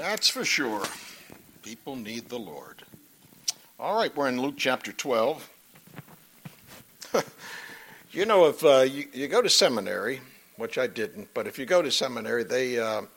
That's for sure. People need the Lord. All right, we're in Luke chapter 12. You know, if you go to seminary, which I didn't, but if you go to seminary, they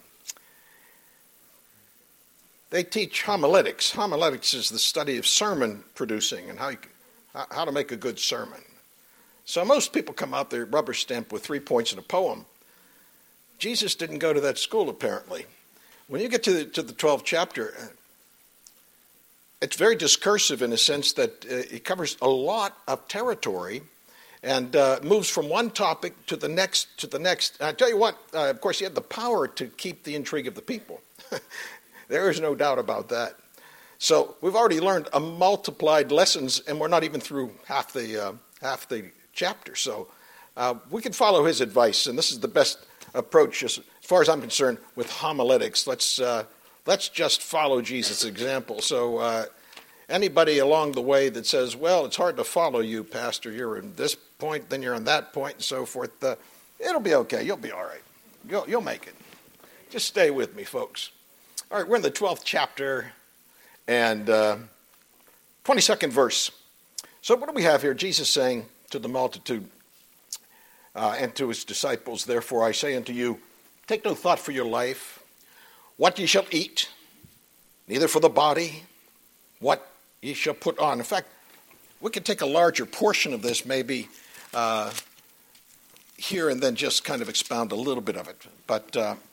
teach homiletics. Homiletics is the study of sermon producing and how to make a good sermon. So most people come out there rubber stamped with 3 points in a poem. Jesus didn't go to that school, apparently. When you get to the 12th chapter, it's very discursive in a sense that it covers a lot of territory and moves from one topic to the next. And I tell you what, of course, he had the power to keep the intrigue of the people. There is no doubt about that. So we've already learned a multiplied lessons, and we're not even through half the chapter. So we can follow his advice, and this is the best approach, as far as I'm concerned, with homiletics. Let's just follow Jesus' example. So anybody along the way that says, well, it's hard to follow you, Pastor, you're in this point, then you're on that point, and so forth, it'll be okay. You'll be all right. You'll make it. Just stay with me, folks. All right, we're in the 12th chapter and 22nd verse. So what do we have here? Jesus saying to the multitude and to his disciples, therefore I say unto you, take no thought for your life, what ye shall eat, neither for the body, what ye shall put on. In fact, we could take a larger portion of this maybe here and then just kind of expound a little bit of it. But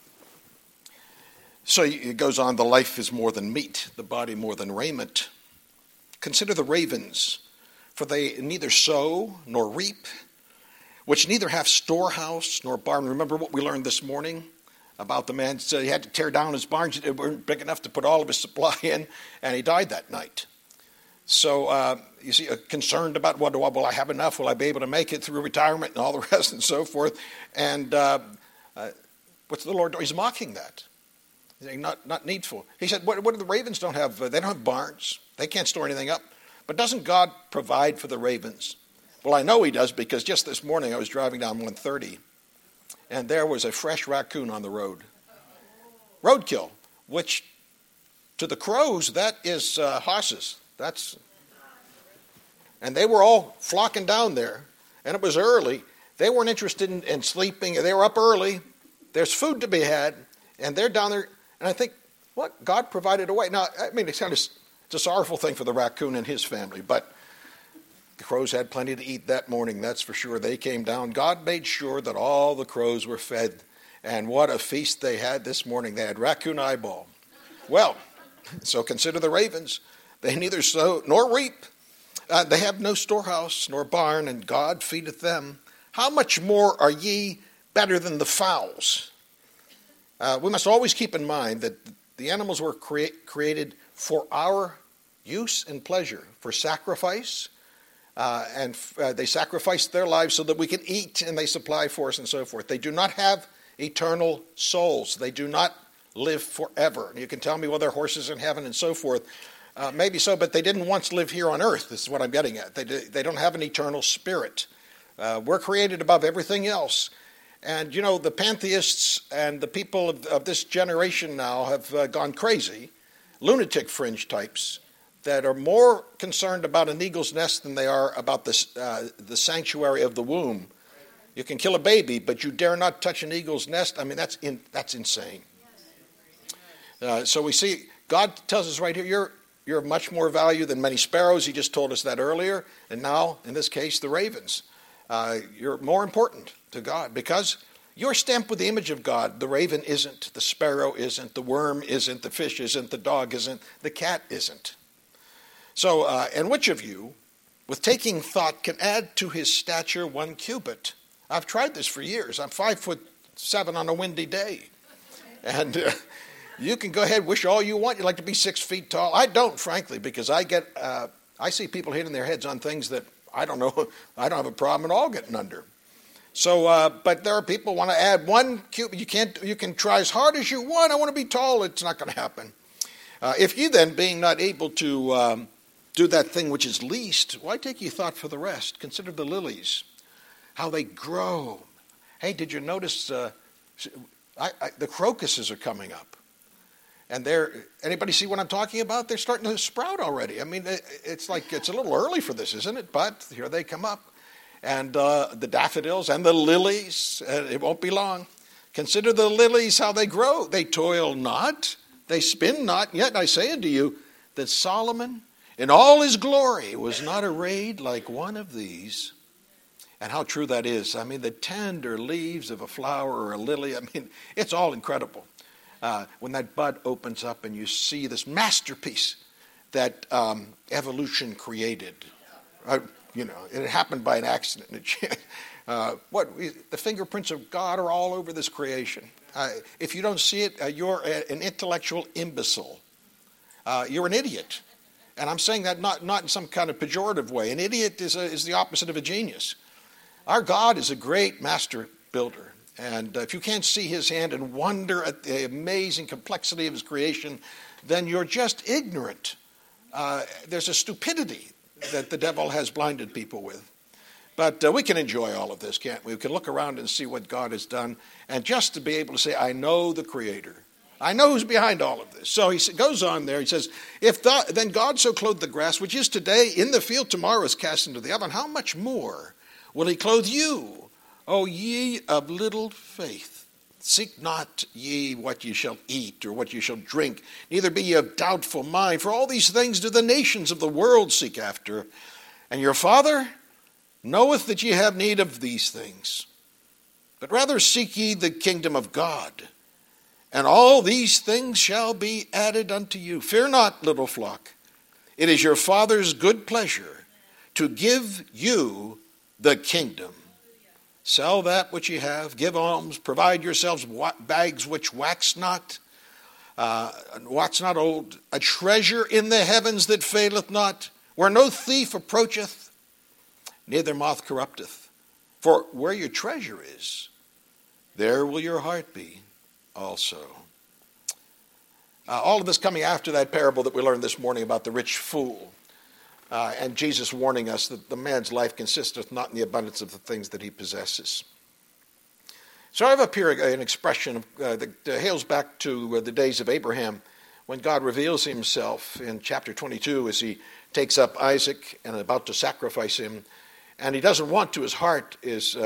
so it goes on, the life is more than meat, the body more than raiment. Consider the ravens, for they neither sow nor reap, which neither have storehouse nor barn. Remember what we learned this morning about the man? So he had to tear down his barns. They weren't big enough to put all of his supply in, and he died that night. So you see, concerned about will I have enough? Will I be able to make it through retirement and all the rest and so forth? And what's the Lord doing? He's mocking that. He's saying, not needful. He said, what do the ravens don't have? They don't have barns. They can't store anything up. But doesn't God provide for the ravens? Well, I know he does, because just this morning I was driving down 130, and there was a fresh raccoon on the road. Roadkill, which to the crows, that is horses. And they were all flocking down there, and it was early. They weren't interested in sleeping. They were up early. There's food to be had, and they're down there. And I think, what? God provided a way. Now, I mean, it's a sorrowful thing for the raccoon and his family, but the crows had plenty to eat that morning, that's for sure. They came down. God made sure that all the crows were fed. And what a feast they had this morning. They had raccoon eyeball. Well, so consider the ravens. They neither sow nor reap. They have no storehouse nor barn, and God feedeth them. How much more are ye better than the fowls? We must always keep in mind that the animals were created for our use and pleasure, for sacrifice. And they sacrifice their lives so that we can eat, and they supply for us and so forth. They do not have eternal souls. They do not live forever. You can tell me, well, they're horses in heaven and so forth. Maybe so, but they didn't once live here on earth. This is what I'm getting at. They don't have an eternal spirit. We're created above everything else. And, you know, the pantheists and the people of this generation now have gone crazy, lunatic fringe types, that are more concerned about an eagle's nest than they are about the sanctuary of the womb. You can kill a baby, but you dare not touch an eagle's nest. I mean, that's insane. So we see, God tells us right here, you're of much more value than many sparrows. He just told us that earlier. And now, in this case, the ravens. You're more important to God because you're stamped with the image of God. The raven isn't, the sparrow isn't, the worm isn't, the fish isn't, the dog isn't, the cat isn't. So, and which of you, with taking thought, can add to his stature 1 cubit? I've tried this for years. I'm 5'7" on a windy day. And you can go ahead, wish all you want. You'd like to be 6 feet tall. I don't, frankly, because I see people hitting their heads on things that I don't know. I don't have a problem at all getting under. So, but there are people who want to add 1 cubit. You can try as hard as you want. I want to be tall. It's not going to happen. If you then, being not able to do that thing which is least, why take ye thought for the rest? Consider the lilies, how they grow. Hey, did you notice the crocuses are coming up? And anybody see what I'm talking about? They're starting to sprout already. I mean, it's like it's a little early for this, isn't it? But here they come up. And the daffodils and the lilies, it won't be long. Consider the lilies, how they grow. They toil not, they spin not. Yet I say unto you that Solomon in all his glory was not arrayed like one of these. And how true that is. I mean, the tender leaves of a flower or a lily, I mean, it's all incredible. When that bud opens up and you see this masterpiece that evolution created. It happened by an accident. The fingerprints of God are all over this creation. If you don't see it, you're an intellectual imbecile. You're an idiot. And I'm saying that not in some kind of pejorative way. An idiot is the opposite of a genius. Our God is a great master builder. And if you can't see his hand and wonder at the amazing complexity of his creation, then you're just ignorant. There's a stupidity that the devil has blinded people with. But we can enjoy all of this, can't we? We can look around and see what God has done. And just to be able to say, I know the Creator. I know who's behind all of this. So he goes on there. He says, then God so clothed the grass, which is today in the field, tomorrow is cast into the oven. How much more will he clothe you, O ye of little faith? Seek not ye what ye shall eat or what ye shall drink, neither be ye of doubtful mind. For all these things do the nations of the world seek after. And your Father knoweth that ye have need of these things. But rather seek ye the kingdom of God, and all these things shall be added unto you. Fear not, little flock. It is your Father's good pleasure to give you the kingdom. Sell that which ye have, give alms, provide yourselves bags which wax not old, a treasure in the heavens that faileth not, where no thief approacheth, neither moth corrupteth. For where your treasure is, there will your heart be also. All of this coming after that parable that we learned this morning about the rich fool. And Jesus warning us that the man's life consisteth not in the abundance of the things that he possesses. So I have up here an expression that hails back to the days of Abraham, when God reveals himself in chapter 22 as he takes up Isaac and about to sacrifice him. And he doesn't want to. His heart is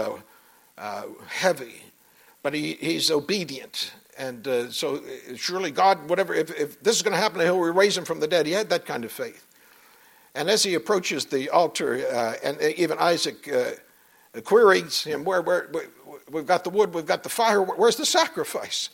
heavy, but he's obedient. And so surely God, whatever, if this is going to happen, he'll raise him from the dead. He had that kind of faith. And as he approaches the altar, and even Isaac queries him, where we've got the wood, we've got the fire, where's the sacrifice?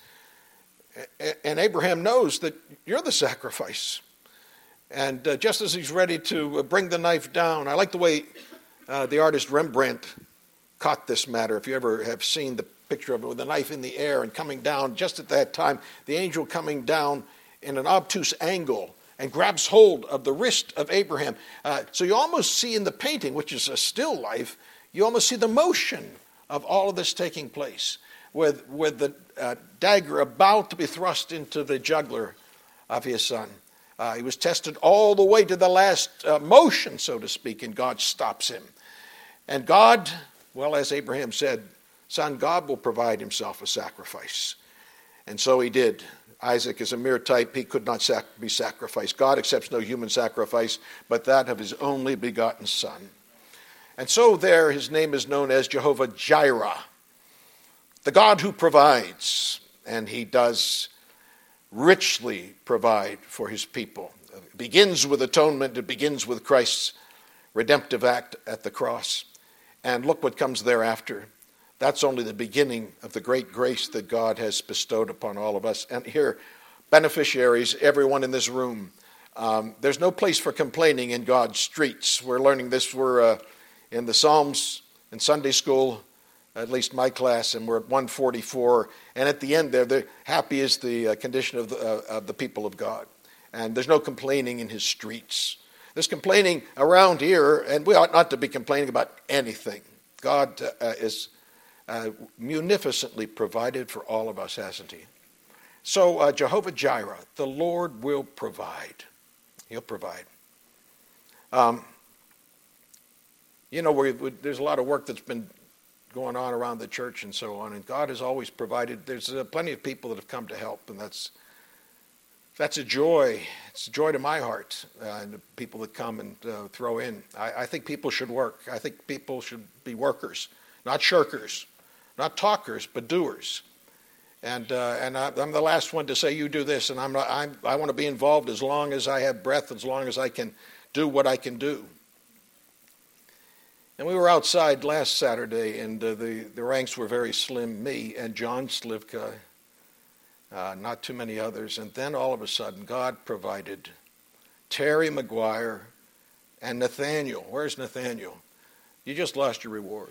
And Abraham knows that you're the sacrifice. And just as he's ready to bring the knife down, I like the way the artist Rembrandt caught this matter. If you ever have seen the picture of it with the knife in the air and coming down, just at that time, the angel coming down in an obtuse angle and grabs hold of the wrist of Abraham. So you almost see in the painting, which is a still life, you almost see the motion of all of this taking place, with the dagger about to be thrust into the jugular of his son. He was tested all the way to the last motion, so to speak, and God stops him. And God, well, as Abraham said, son, God will provide himself a sacrifice. And so he did. Isaac is a mere type. He could not be sacrificed. God accepts no human sacrifice, but that of his only begotten son. And so there his name is known as Jehovah Jireh, the God who provides. And he does richly provide for his people. It begins with atonement. It begins with Christ's redemptive act at the cross. And look what comes thereafter. That's only the beginning of the great grace that God has bestowed upon all of us. And here, beneficiaries, everyone in this room, there's no place for complaining in God's streets. We're learning this. We're in the Psalms in Sunday school, at least my class, and we're at 144. And at the end there, the happy is the condition of the people of God. And there's no complaining in his streets. There's complaining around here, and we ought not to be complaining about anything. God is munificently provided for all of us, hasn't he? So Jehovah Jireh, the Lord will provide. He'll provide. There's a lot of work that's been going on around the church and so on, and God has always provided. There's plenty of people that have come to help, and that's That's a joy. It's a joy to my heart, and the people that come and throw in. I think people should work. I think people should be workers, not shirkers, not talkers, but doers. And I'm the last one to say you do this, and I want to be involved as long as I have breath, as long as I can do what I can do. And we were outside last Saturday, and the ranks were very slim. Me and John Slivka, not too many others. And then all of a sudden, God provided Terry McGuire and Nathaniel. Where's Nathaniel? You just lost your reward.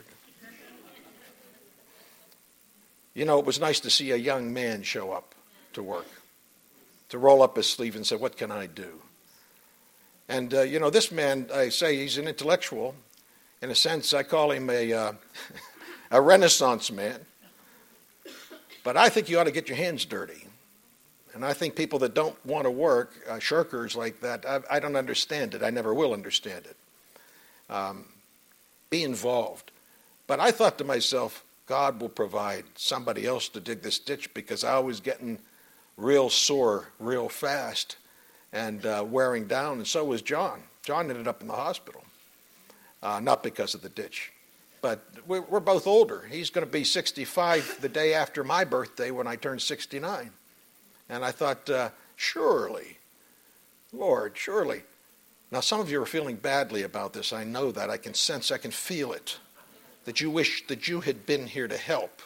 You know, it was nice to see a young man show up to work, to roll up his sleeve and say, what can I do? And, this man, I say he's an intellectual. In a sense, I call him a Renaissance man. But I think you ought to get your hands dirty. And I think people that don't want to work, shirkers like that, I don't understand it. I never will understand it. Be involved. But I thought to myself, God will provide somebody else to dig this ditch, because I was getting real sore real fast and wearing down, and so was John. John ended up in the hospital, not because of the ditch. But we're both older. He's going to be 65 the day after my birthday when I turn 69. And I thought, surely, Lord, surely. Now, some of you are feeling badly about this. I know that. I can sense, I can feel it, that you wish that you had been here to help.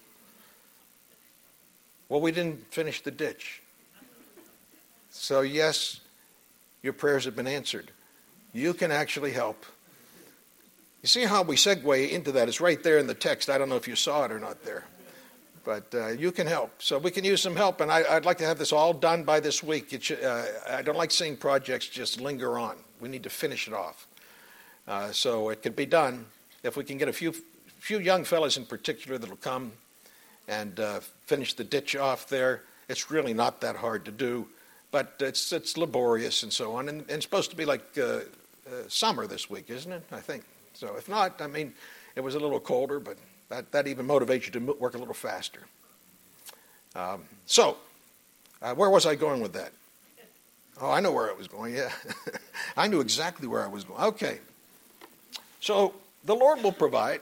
Well, we didn't finish the ditch. So, yes, your prayers have been answered. You can actually help. You see how we segue into that? It's right there in the text. I don't know if you saw it or not there. But you can help. So we can use some help. And I'd like to have this all done by this week. I don't like seeing projects just linger on. We need to finish it off. So it could be done. If we can get a few young fellas in particular that will come and finish the ditch off there, it's really not that hard to do. But it's laborious and so on. And it's supposed to be like summer this week, isn't it? I think. So if not, I mean, it was a little colder, but that even motivates you to work a little faster. Where was I going with that? Oh, I know where I was going, yeah. I knew exactly where I was going. Okay. So the Lord will provide.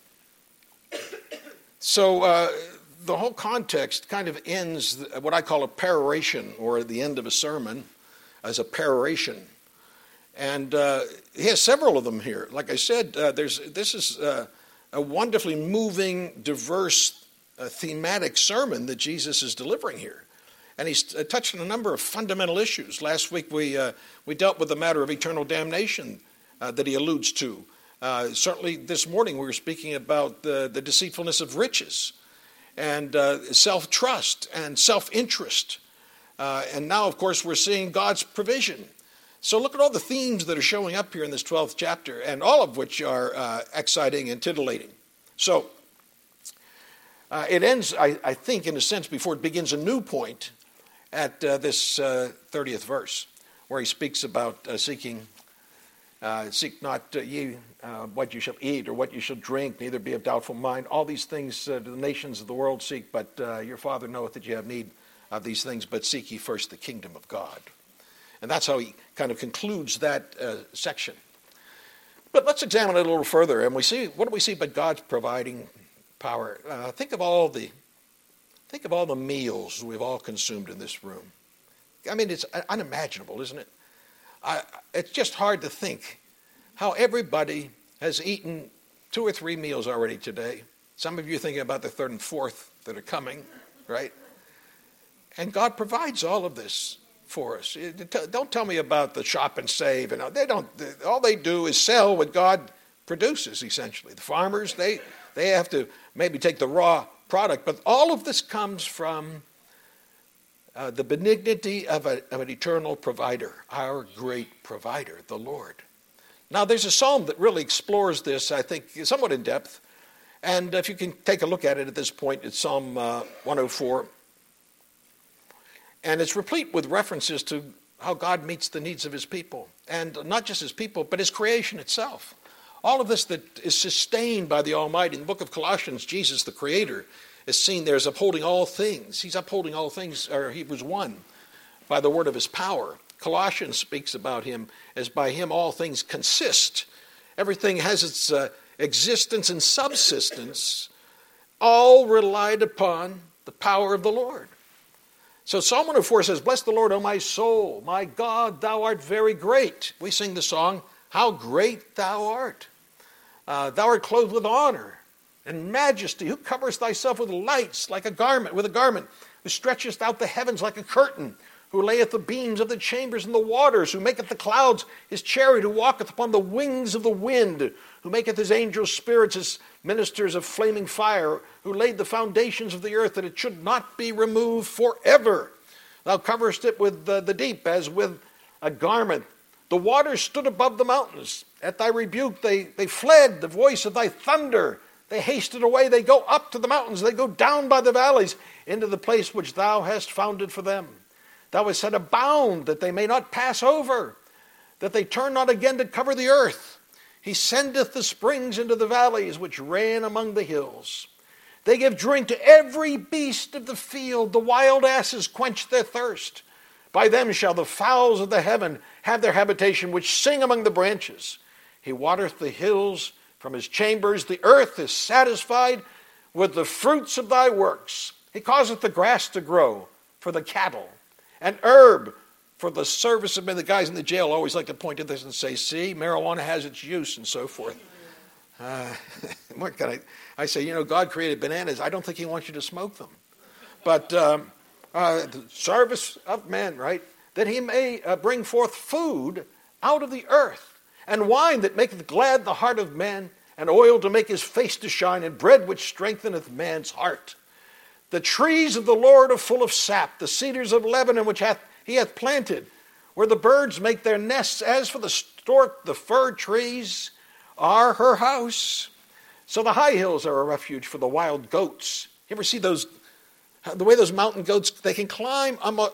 So the whole context kind of ends what I call a peroration, or at the end of a sermon, as a peroration. And he has several of them here. Like I said, this is a wonderfully moving, diverse, thematic sermon that Jesus is delivering here. And he's touched on a number of fundamental issues. Last week we dealt with the matter of eternal damnation that he alludes to. Certainly this morning we were speaking about the deceitfulness of riches and self-trust and self-interest. And now, of course, we're seeing God's provision. So look at all the themes that are showing up here in this 12th chapter, and all of which are exciting and titillating. So it ends, I think, in a sense, before it begins a new point at this 30th verse, where he speaks about seeking, seek not ye what you shall eat or what you shall drink, neither be of doubtful mind. All these things the nations of the world seek, but your Father knoweth that you have need of these things, but seek ye first the kingdom of God. And that's how he kind of concludes that section. But let's examine it a little further, and what do we see but God's providing power? Think of all the meals we've all consumed in this room. I mean, it's unimaginable, isn't it? It's just hard to think how everybody has eaten 2 or 3 meals already today. Some of you are thinking about the 3rd and 4th that are coming, right? And God provides all of this for us. Don't tell me about the shop and save. And they don't. All they do is sell what God produces. Essentially, the farmers they have to maybe take the raw product, but all of this comes from the benignity of an eternal provider, our great provider, the Lord. Now, there's a psalm that really explores this, I think, somewhat in depth. And if you can take a look at it at this point, it's Psalm 104. And it's replete with references to how God meets the needs of his people. And not just his people, but his creation itself. All of this that is sustained by the Almighty. In the book of Colossians, Jesus, the Creator, is seen there as upholding all things. He's upholding all things, or Hebrews 1. by the word of his power. Colossians speaks about him as by him all things consist. Everything has its existence and subsistence, all relied upon the power of the Lord. So Psalm 104 says, bless the Lord, O my soul, my God, thou art very great. We sing the song, how great thou art. Thou art clothed with honor and majesty, who coverest thyself with lights like a garment, who stretchest out the heavens like a curtain, who layeth the beams of the chambers in the waters, who maketh the clouds his chariot, who walketh upon the wings of the wind, who maketh his angels spirits, his ministers of flaming fire, who laid the foundations of the earth, that it should not be removed forever. Thou coverest it with the deep as with a garment. The waters stood above the mountains. At thy rebuke they fled, the voice of thy thunder. They hasted away, they go up to the mountains, they go down by the valleys, into the place which thou hast founded for them. Thou hast set a bound that they may not pass over, that they turn not again to cover the earth. He sendeth the springs into the valleys which ran among the hills. They give drink to every beast of the field. The wild asses quench their thirst. By them shall the fowls of the heaven have their habitation, which sing among the branches. He watereth the hills from his chambers. The earth is satisfied with the fruits of thy works. He causeth the grass to grow for the cattle, and herb for the service of men. The guys in the jail always like to point to this and say, see, marijuana has its use and so forth. What can I say, God created bananas. I don't think he wants you to smoke them. But the service of men, right? That he may bring forth food out of the earth, and wine that maketh glad the heart of man, and oil to make his face to shine, and bread which strengtheneth man's heart. The trees of the Lord are full of sap, the cedars of Lebanon which he hath planted, where the birds make their nests. As for the stork, the fir trees are her house. So the high hills are a refuge for the wild goats. You ever see the way those mountain goats, they can climb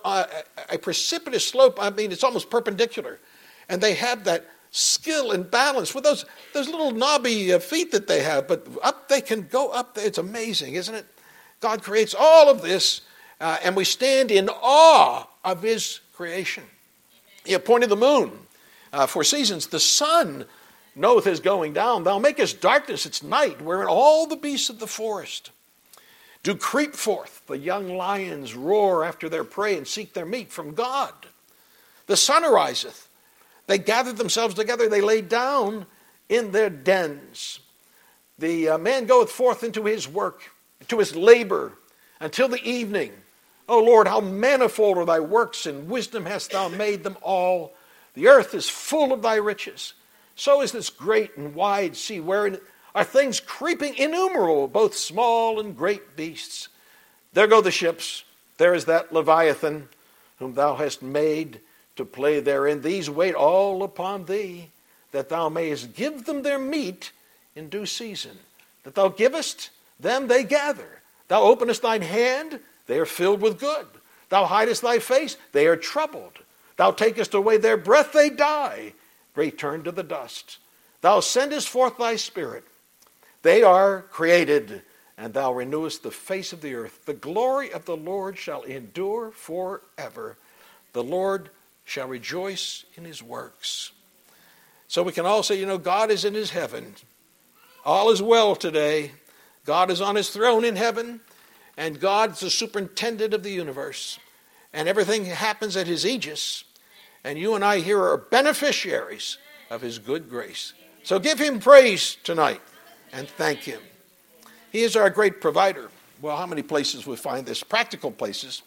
a precipitous slope. I mean, it's almost perpendicular. And they have that skill and balance with those little knobby feet that they have. But up they can go up there. It's amazing, isn't it? God creates all of this, and we stand in awe of his creation. He appointed the moon for seasons. The sun knoweth his going down. Thou makest darkness its night, wherein all the beasts of the forest do creep forth. The young lions roar after their prey and seek their meat from God. The sun ariseth. They gather themselves together. They lay down in their dens. The man goeth forth into his work, to his labor, until the evening. O Lord, how manifold are thy works, and wisdom hast thou made them all. The earth is full of thy riches. So is this great and wide sea, wherein are things creeping innumerable, both small and great beasts. There go the ships. There is that Leviathan, whom thou hast made to play therein. These wait all upon thee, that thou mayest give them their meat in due season. That thou givest them, they gather. Thou openest thine hand, they are filled with good. Thou hidest thy face, they are troubled. Thou takest away their breath, they die. Return to the dust. Thou sendest forth thy spirit. They are created, and thou renewest the face of the earth. The glory of the Lord shall endure forever. The Lord shall rejoice in his works. So we can all say, God is in his heaven. All is well today. God is on his throne in heaven, and God's the superintendent of the universe. And everything happens at his aegis. And you and I here are beneficiaries of his good grace. So give him praise tonight and thank him. He is our great provider. Well, how many places we find this? Practical places.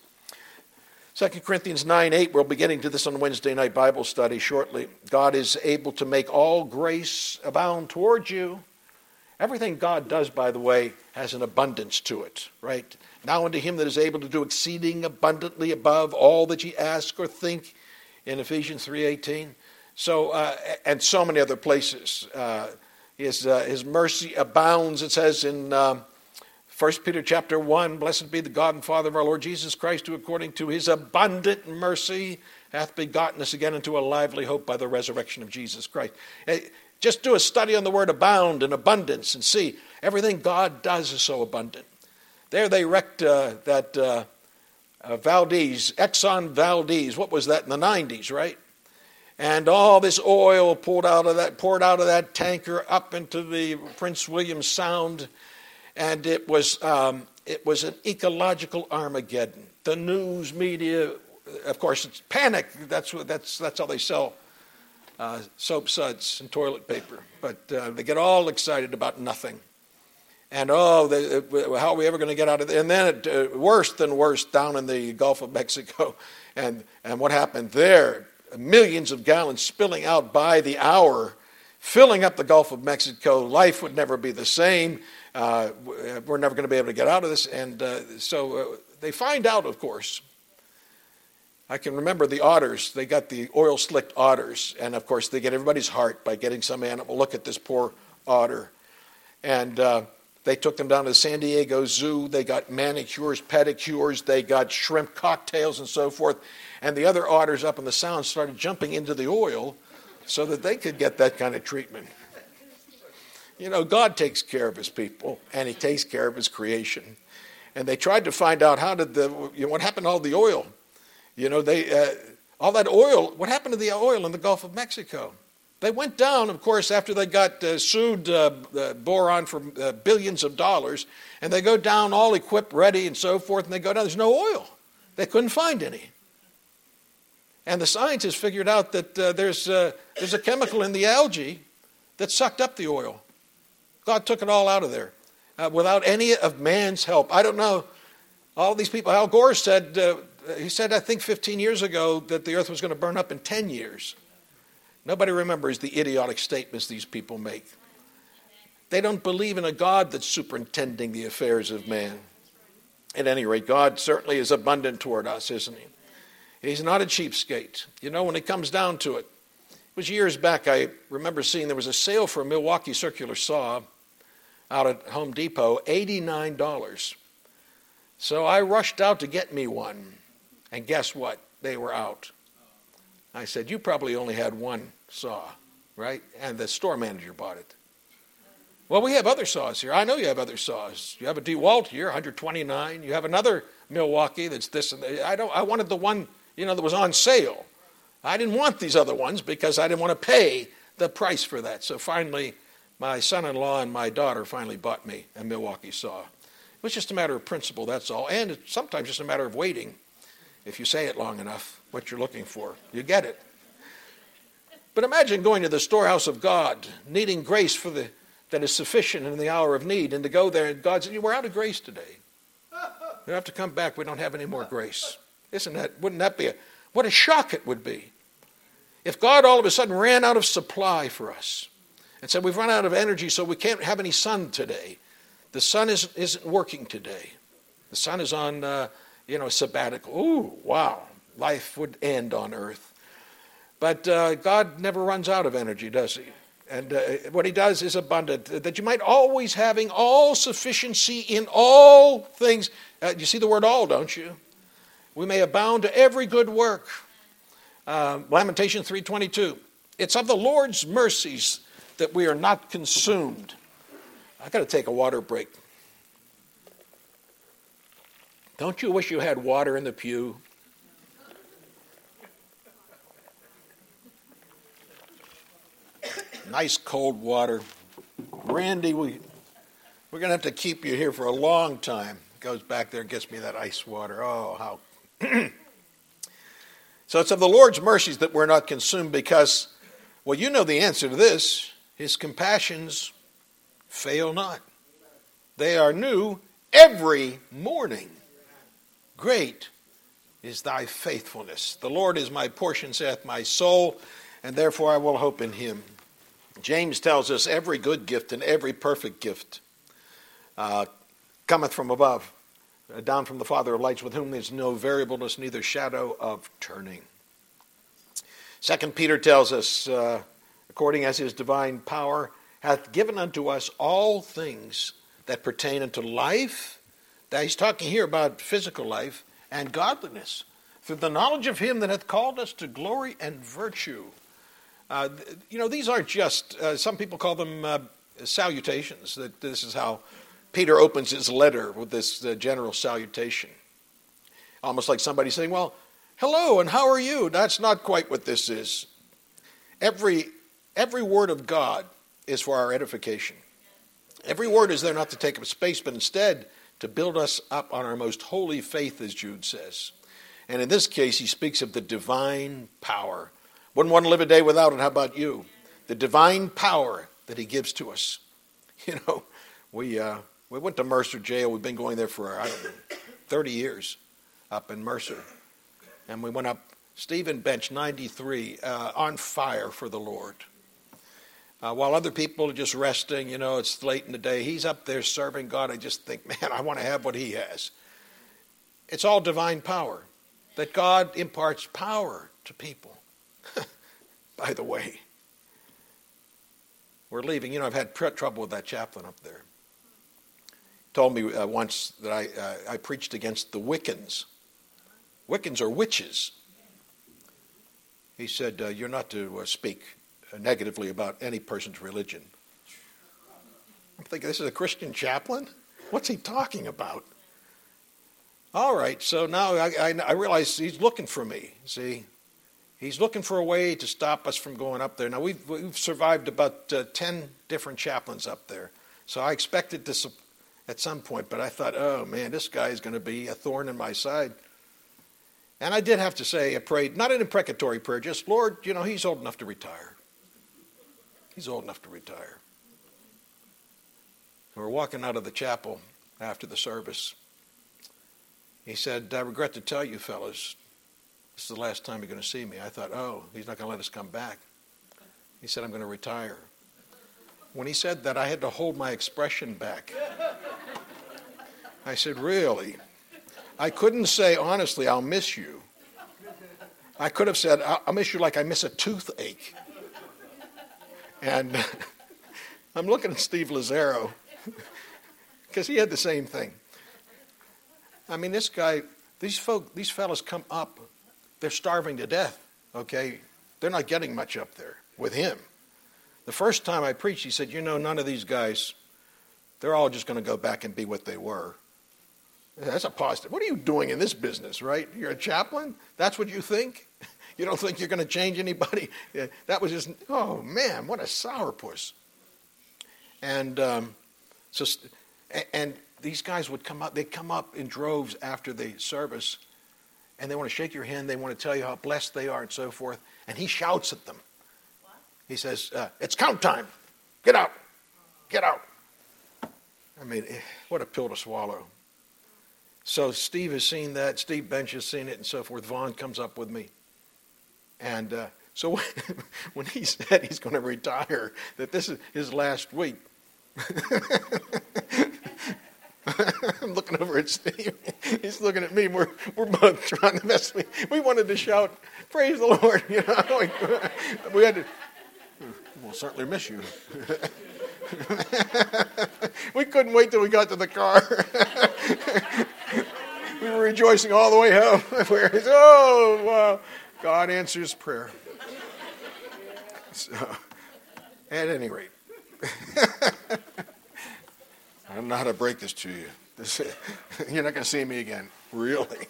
2 Corinthians 9:8, we'll be getting to this on Wednesday night Bible study shortly. God is able to make all grace abound toward you. Everything God does, by the way, has an abundance to it, right? Now unto him that is able to do exceeding abundantly above all that ye ask or think, in Ephesians 3:18. So, and so many other places. His mercy abounds, it says in 1 Peter chapter 1, blessed be the God and Father of our Lord Jesus Christ, who according to his abundant mercy hath begotten us again into a lively hope by the resurrection of Jesus Christ. Just do a study on the word abound and abundance and see everything God does is so abundant. There they wrecked that Valdez, Exxon Valdez. What was that in the 90s, right? And all this oil poured out of that tanker up into the Prince William Sound, and it was an ecological Armageddon. The news media, of course, it's panic. That's how they sell soap suds and toilet paper. But they get all excited about nothing. And how are we ever going to get out of it? And then worse than worse down in the Gulf of Mexico. And what happened there? Millions of gallons spilling out by the hour, filling up the Gulf of Mexico. Life would never be the same. We're never going to be able to get out of this. And so they find out, of course. I can remember the otters. They got the oil-slicked otters. And, of course, they get everybody's heart by getting some animal. Look at this poor otter. And they took them down to the San Diego Zoo. They got manicures, pedicures. They got shrimp cocktails and so forth. And the other otters up in the Sound started jumping into the oil so that they could get that kind of treatment. You know, God takes care of his people, and he takes care of his creation. And they tried to find out what happened to all the oil. You know, all that oil, what happened to the oil in the Gulf of Mexico? They went down, of course, after they got sued Boron for billions of dollars, and they go down all equipped, ready, and so forth, and they go down, there's no oil. They couldn't find any. And the scientists figured out that there's a chemical in the algae that sucked up the oil. God took it all out of there without any of man's help. I don't know. All these people, Al Gore said, I think 15 years ago that the earth was going to burn up in 10 years. Nobody remembers the idiotic statements these people make. They don't believe in a God that's superintending the affairs of man. At any rate, God certainly is abundant toward us, isn't he? He's not a cheapskate. You know, when it comes down to it. It was years back, I remember seeing there was a sale for a Milwaukee circular saw out at Home Depot, $89. So I rushed out to get me one. And guess what? They were out. I said, you probably only had one saw, right? And the store manager bought it. Well, we have other saws here. I know you have other saws. You have a DeWalt here, $129. You have another Milwaukee that's this and that. I wanted the one, that was on sale. I didn't want these other ones because I didn't want to pay the price for that. So finally, my son-in-law and my daughter finally bought me a Milwaukee saw. It was just a matter of principle, that's all. And it's sometimes just a matter of waiting. If you say it long enough, what you're looking for, you get it. But imagine going to the storehouse of God, needing grace that is sufficient in the hour of need, and to go there and God said, we're out of grace today. You have to come back. We don't have any more grace. Wouldn't that be what a shock it would be if God all of a sudden ran out of supply for us and said, we've run out of energy, so we can't have any sun today. The sun isn't working today. The sun is on, a sabbatical. Ooh, wow. Life would end on earth. But God never runs out of energy, does he? And what he does is abundant, that you might always having all sufficiency in all things. You see the word all, don't you? We may abound to every good work. Lamentation 3:22. It's of the Lord's mercies that we are not consumed. I've got to take a water break. Don't you wish you had water in the pew? Nice cold water. Randy, we're going to have to keep you here for a long time. Goes back there and gets me that ice water. Oh, how. So it's of the Lord's mercies that we're not consumed because, well, you know the answer to this. His compassions fail not. They are new every morning. Great is thy faithfulness. The Lord is my portion, saith my soul, and therefore I will hope in him. James tells us every good gift and every perfect gift cometh from above, down from the Father of lights, with whom there is no variableness, neither shadow of turning. 2 Peter tells us, according as his divine power hath given unto us all things that pertain unto life. Now he's talking here about physical life and godliness, through the knowledge of him that hath called us to glory and virtue. These aren't just, some people call them salutations. That this is how Peter opens his letter, with this general salutation. Almost like somebody saying, well, hello, and how are you? That's not quite what this is. Every word of God is for our edification. Every word is there not to take up space, but instead to build us up on our most holy faith, as Jude says. And in this case, he speaks of the divine power. Wouldn't want to live a day without it. How about you? The divine power that he gives to us. You know, we went to Mercer Jail. We've been going there for, 30 years up in Mercer. And we went up, Stephen Bench, 93, on fire for the Lord. While other people are just resting, it's late in the day, he's up there serving God. I just think, man, I want to have what he has. It's all divine power, that God imparts power to people. By the way, we're leaving. I've had trouble with that chaplain up there. He told me once that I preached against the Wiccans. Wiccans are witches. He said, you're not to speak negatively about any person's religion. I'm thinking, this is a Christian chaplain? What's he talking about? All right, so now I realize he's looking for me, see? He's looking for a way to stop us from going up there. Now, we've survived about 10 different chaplains up there. So I expected this at some point, but I thought, oh, man, this guy is going to be a thorn in my side. And I did have to say, I prayed, not an imprecatory prayer, just, Lord, he's old enough to retire. He's old enough to retire. We were walking out of the chapel after the service. He said, I regret to tell you, fellas, this is the last time you're going to see me. I thought, oh, he's not going to let us come back. He said, I'm going to retire. When he said that, I had to hold my expression back. I said, really? I couldn't say, honestly, I'll miss you. I could have said, I'll miss you like I miss a toothache. And I'm looking at Steve Lazaro because he had the same thing. I mean, this guy, these fellas come up, they're starving to death, okay? They're not getting much up there with him. The first time I preached, he said, none of these guys, they're all just going to go back and be what they were. That's a positive. What are you doing in this business, right? You're a chaplain? That's what you think? You don't think you're going to change anybody? That was just, oh, man, what a sourpuss. And and these guys would come up. They'd come up in droves after the service, and they want to shake your hand. They want to tell you how blessed they are and so forth. And he shouts at them. What? He says, it's count time. Get out. Get out. I mean, what a pill to swallow. So Steve has seen that. Steve Bench has seen it and so forth. Vaughn comes up with me. And so when he said he's going to retire, that this is his last week, I'm looking over at Steve. He's looking at me. We're both trying to mess with me. We wanted to shout, praise the Lord. We had to, we'll certainly miss you. We couldn't wait till we got to the car. We were rejoicing all the way home. Oh, wow. God answers prayer. So, at any rate, I don't know how to break this to you. You're not going to see me again. Really?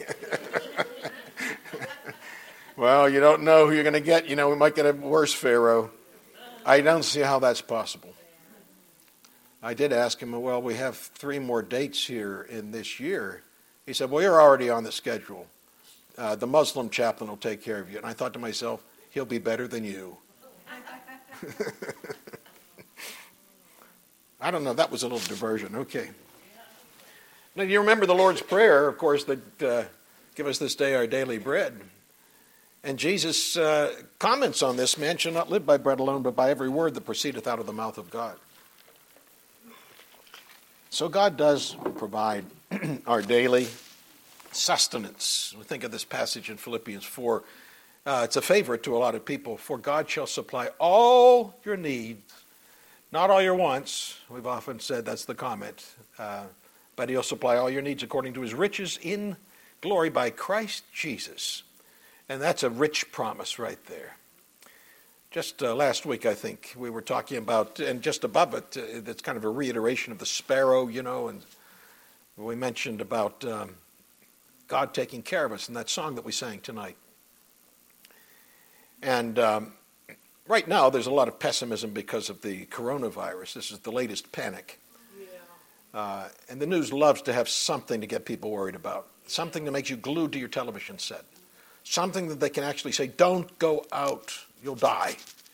Well, you don't know who you're going to get. We might get a worse Pharaoh. I don't see how that's possible. I did ask him, well, we have 3 more dates here in this year. He said, well, you're already on the schedule. The Muslim chaplain will take care of you. And I thought to myself, he'll be better than you. I don't know. That was a little diversion. Okay. Now, you remember the Lord's Prayer, of course, that give us this day our daily bread. And Jesus comments on this, man shall not live by bread alone, but by every word that proceedeth out of the mouth of God. So God does provide our daily sustenance. We think of this passage in Philippians 4. It's a favorite to a lot of people. For God shall supply all your needs, not all your wants. We've often said that's the comment. But he'll supply all your needs according to his riches in glory by Christ Jesus. And that's a rich promise right there. Just last week, I think, we were talking about, and just above it, that's kind of a reiteration of the sparrow, and we mentioned about God taking care of us in that song that we sang tonight. And right now there's a lot of pessimism because of the coronavirus. This is the latest panic. And the news loves to have something to get people worried about, something that makes you glued to your television set, something that they can actually say, don't go out, you'll die.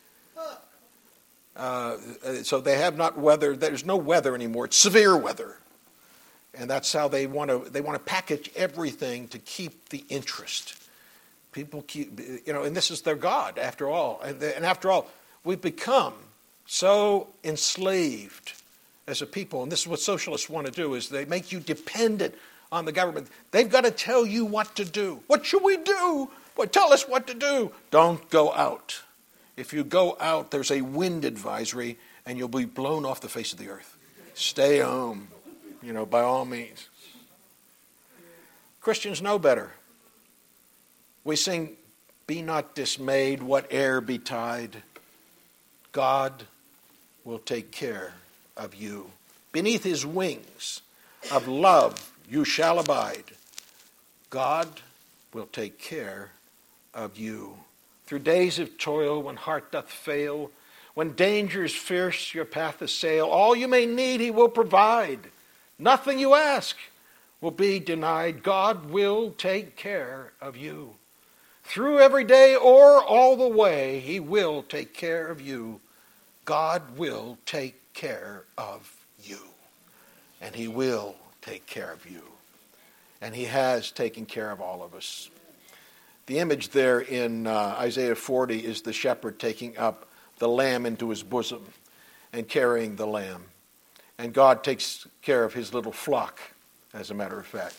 So they have not weather. There's no weather anymore. It's severe weather. And that's how they want to package everything to keep the interest. People keep, and this is their God after all. And after all, we've become so enslaved as a people. And this is what socialists want to do, is they make you dependent on the government. They've got to tell you what to do. What should we do? Well, tell us what to do. Don't go out. If you go out, there's a wind advisory, and you'll be blown off the face of the earth. Stay home, by all means. Christians know better. We sing, be not dismayed, whate'er betide. God will take care of you. Beneath his wings of love you shall abide. God will take care of you. Through days of toil, when heart doth fail, when dangers fierce your path assail, all you may need he will provide. Nothing you ask will be denied. God will take care of you. Through every day or all the way, he will take care of you. God will take care of you. And he will take care of you. And he has taken care of all of us. The image there in Isaiah 40 is the shepherd taking up the lamb into his bosom and carrying the lamb. And God takes care of his little flock, as a matter of fact.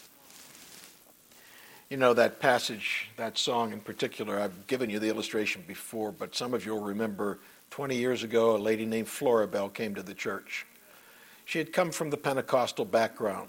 That passage, that song in particular, I've given you the illustration before, but some of you will remember 20 years ago, a lady named Floribel came to the church. She had come from the Pentecostal background.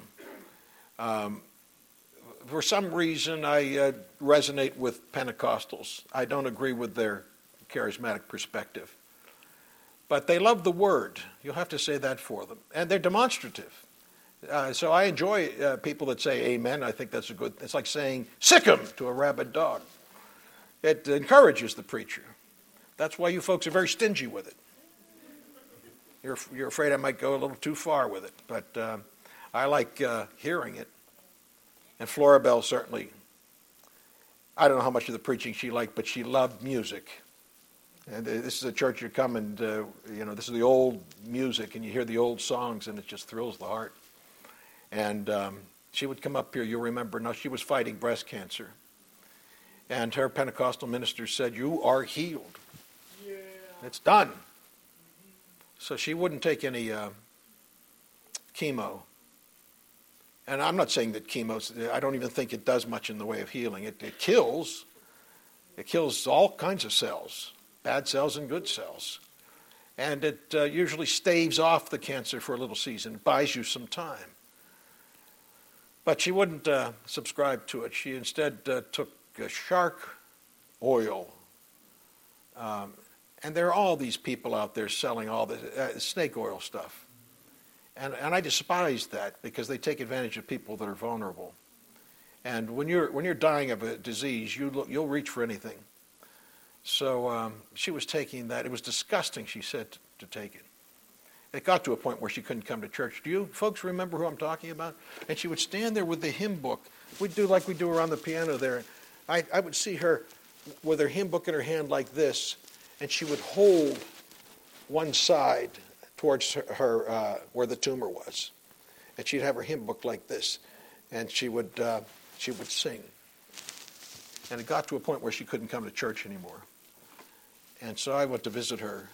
For some reason, I resonate with Pentecostals. I don't agree with their charismatic perspective. But they love the word. You'll have to say that for them. And they're demonstrative. So I enjoy people that say amen. I think that's it's like saying sick 'em to a rabid dog. It encourages the preacher. That's why you folks are very stingy with it. You're afraid I might go a little too far with it. But I like hearing it. And Floribel certainly, I don't know how much of the preaching she liked, but she loved music. And this is a church you come and, this is the old music, and you hear the old songs, and it just thrills the heart. And she would come up here, you'll remember, now she was fighting breast cancer. And her Pentecostal minister said, you are healed. Yeah. It's done. So she wouldn't take any chemo. And I'm not saying that chemo, I don't even think it does much in the way of healing. It kills. It kills all kinds of cells, bad cells and good cells. And it usually staves off the cancer for a little season. It buys you some time. But she wouldn't subscribe to it. She instead took shark oil. And there are all these people out there selling all this snake oil stuff. And I despise that because they take advantage of people that are vulnerable. And when you're dying of a disease, you'll reach for anything. So she was taking that. It was disgusting, she said, to take it. It got to a point where she couldn't come to church. Do you folks remember who I'm talking about? And she would stand there with the hymn book. We'd do like we do around the piano there. I would see her with her hymn book in her hand like this, and she would hold one side towards her where the tumor was, and she'd have her hymn book like this, and she would sing. And it got to a point where she couldn't come to church anymore, and so I went to visit her,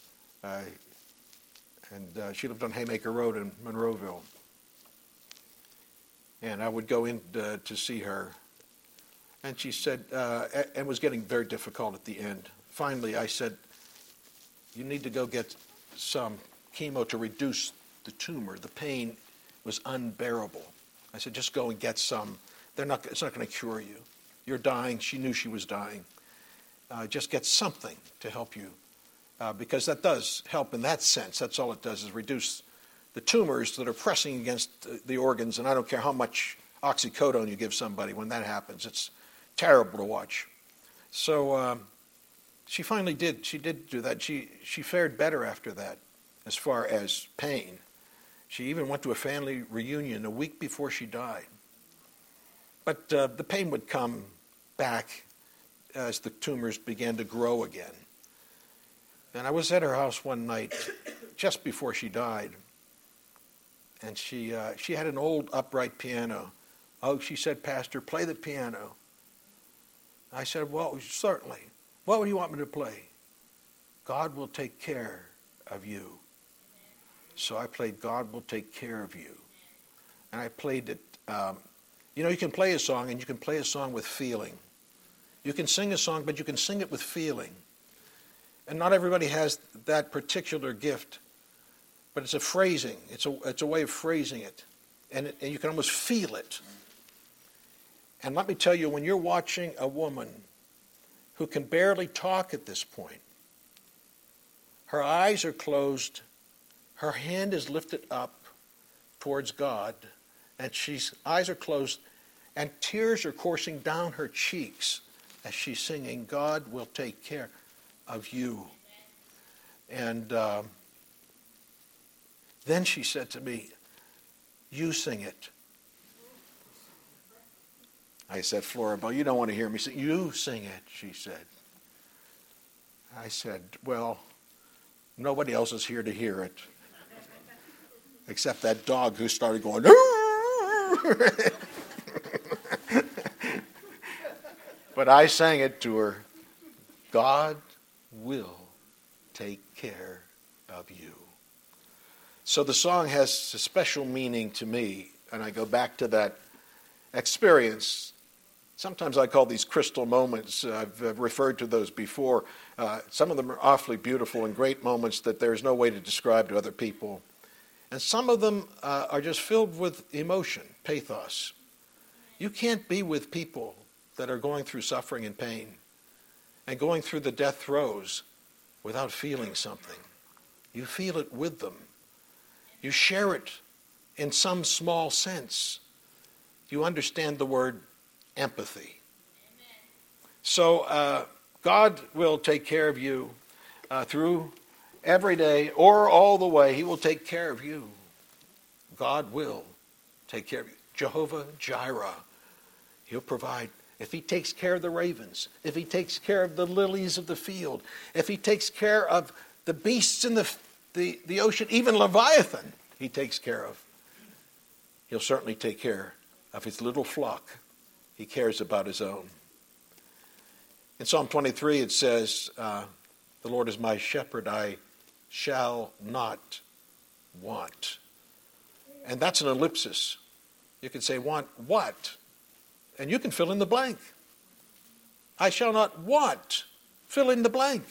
and she lived on Haymaker Road in Monroeville, and I would go in to see her, and she said, and it was getting very difficult at the end. Finally, I said, you need to go get some chemo to reduce the tumor. The pain was unbearable. I said, just go and get some. It's not going to cure you. You're dying. She knew she was dying. Just get something to help you, because that does help in that sense. That's all it does, is reduce the tumors that are pressing against the organs. And I don't care how oxycodone you give somebody when that happens. It's terrible to watch. So she finally did. She did do that. She fared better after that as far as pain. She even went to a family reunion a week before she died. But the pain would come back as the tumors began to grow again. And I was at her house one night just before she died. And she had an old upright piano. Oh, she said, "Pastor, play the piano." I said, "Well, certainly. What would you want me to play?" "God Will Take Care of You." So I played "God Will Take Care of You." And I played it. You can play a song, and you can play a song with feeling. You can sing a song, but you can sing it with feeling. And not everybody has that particular gift. But it's a phrasing. It's a way of phrasing it. And you can almost feel it. And let me tell you, when you're watching a woman who can barely talk at this point, her eyes are closed, her hand is lifted up towards God, and she's eyes are closed, and tears are coursing down her cheeks as she's singing, "God will take care of you." And then she said to me, "You sing it." I said, "Floribel, you don't want to hear me sing." "You sing it," she said. I said, "Well, nobody else is here to hear it. Except that dog who started going, But I sang it to her. God will take care of you. So the song has a special meaning to me, and I go back to that experience. Sometimes I call these crystal moments. I've referred to those before. Some of them are awfully beautiful and great moments that there's no way to describe to other people. And some of them are just filled with emotion, pathos. You can't be with people that are going through suffering and pain and going through the death throes without feeling something. You feel it with them. You share it in some small sense. You understand the word empathy. So God will take care of you through every day or all the way. He will take care of you. God will take care of you. Jehovah Jireh. He'll provide. If he takes care of the ravens, if he takes care of the lilies of the field, if he takes care of the beasts in the ocean, even Leviathan, he takes care of. He'll certainly take care of his little flock. He cares about his own. In Psalm 23 it says, the Lord is my shepherd, I shall not want. And that's an ellipsis. You can say, want what? And you can fill in the blank. I shall not want. Fill in the blank.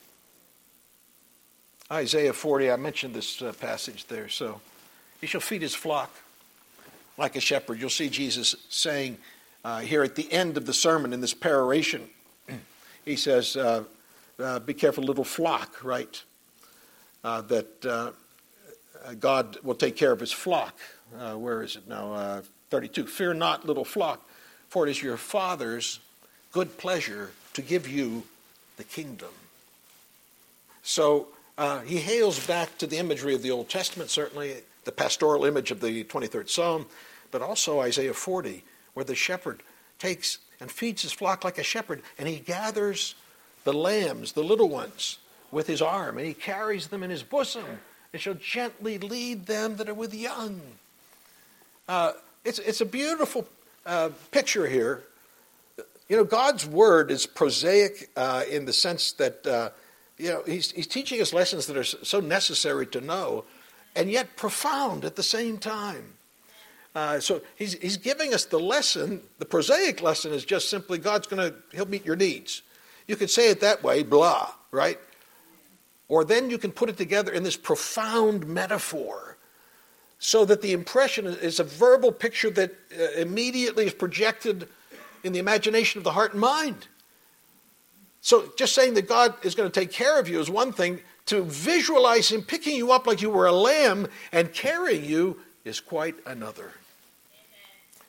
Isaiah 40, I mentioned this passage there. So, he shall feed his flock like a shepherd. You'll see Jesus saying here at the end of the sermon in this peroration, he says, be careful, little flock, right? That God will take care of his flock. Where is it now? 32. Fear not, little flock, for it is your Father's good pleasure to give you the kingdom. So he hails back to the imagery of the Old Testament, certainly the pastoral image of the 23rd Psalm, but also Isaiah 40, where the shepherd takes and feeds his flock like a shepherd, and he gathers the lambs, the little ones, with his arm, and he carries them in his bosom, and shall gently lead them that are with young. It's a beautiful picture here. You know, God's word is prosaic in the sense that he's teaching us lessons that are so necessary to know, and yet profound at the same time. So he's giving us the lesson. The prosaic lesson is just simply he'll meet your needs. You could say it that way, blah, right? Or then you can put it together in this profound metaphor so that the impression is a verbal picture that immediately is projected in the imagination of the heart and mind. So just saying that God is going to take care of you is one thing. To visualize him picking you up like you were a lamb and carrying you is quite another.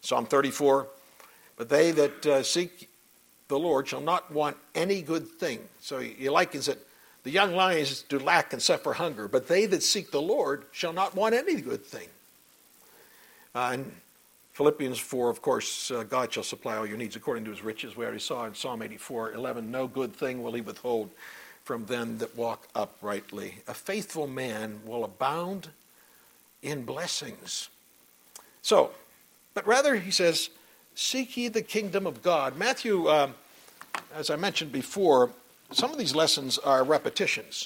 Psalm 34, but they that seek the Lord shall not want any good thing. So he likens it, the young lions do lack and suffer hunger, but they that seek the Lord shall not want any good thing. And Philippians 4, of course, God shall supply all your needs according to his riches. We already saw in Psalm 84:11, no good thing will he withhold from them that walk uprightly. A faithful man will abound in blessings. So, but rather, he says, seek ye the kingdom of God. Matthew, as I mentioned before, some of these lessons are repetitions.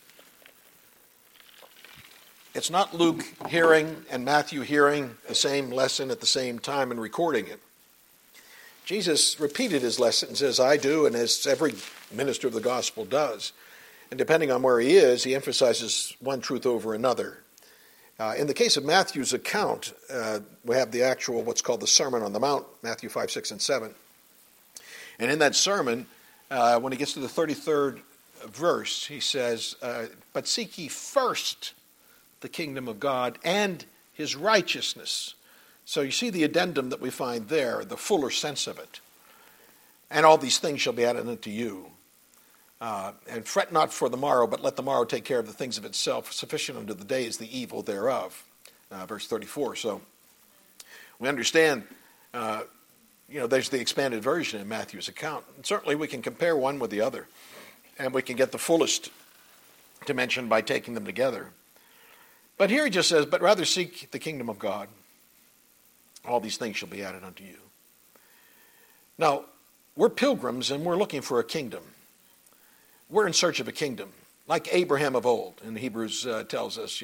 It's not Luke hearing and Matthew hearing the same lesson at the same time and recording it. Jesus repeated his lessons as I do and as every minister of the gospel does. And depending on where he is, he emphasizes one truth over another. In the case of Matthew's account, we have the actual, what's called the Sermon on the Mount, Matthew 5, 6, and 7. And in that sermon, when he gets to the 33rd verse, he says, but seek ye first the kingdom of God and his righteousness. So you see the addendum that we find there, the fuller sense of it. And all these things shall be added unto you. And fret not for the morrow, but let the morrow take care of the things of itself. Sufficient unto the day is the evil thereof. Verse 34. So we understand, there's the expanded version in Matthew's account. And certainly we can compare one with the other. And we can get the fullest dimension by taking them together. But here he just says, but rather seek the kingdom of God. All these things shall be added unto you. Now, we're pilgrims and we're looking for a kingdom. We're in search of a kingdom, like Abraham of old, and Hebrews tells us,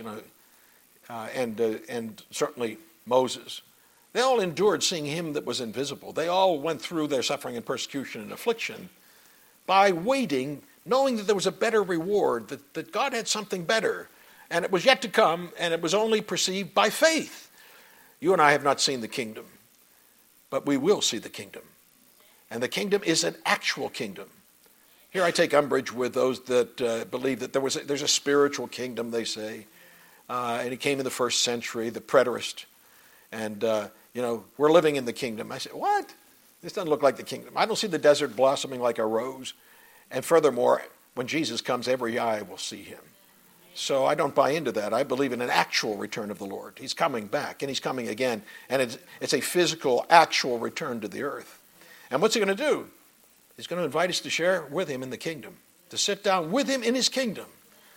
and certainly Moses. They all endured seeing him that was invisible. They all went through their suffering and persecution and affliction by waiting, knowing that there was a better reward, that God had something better, and it was yet to come, and it was only perceived by faith. You and I have not seen the kingdom, but we will see the kingdom. And the kingdom is an actual kingdom. Here I take umbrage with those that believe that there's a spiritual kingdom, they say. And it came in the first century, the preterist. And, we're living in the kingdom. I say, what? This doesn't look like the kingdom. I don't see the desert blossoming like a rose. And furthermore, when Jesus comes, every eye will see him. So I don't buy into that. I believe in an actual return of the Lord. He's coming back, and he's coming again. And it's a physical, actual return to the earth. And what's he going to do? He's going to invite us to share with him in the kingdom, to sit down with him in his kingdom.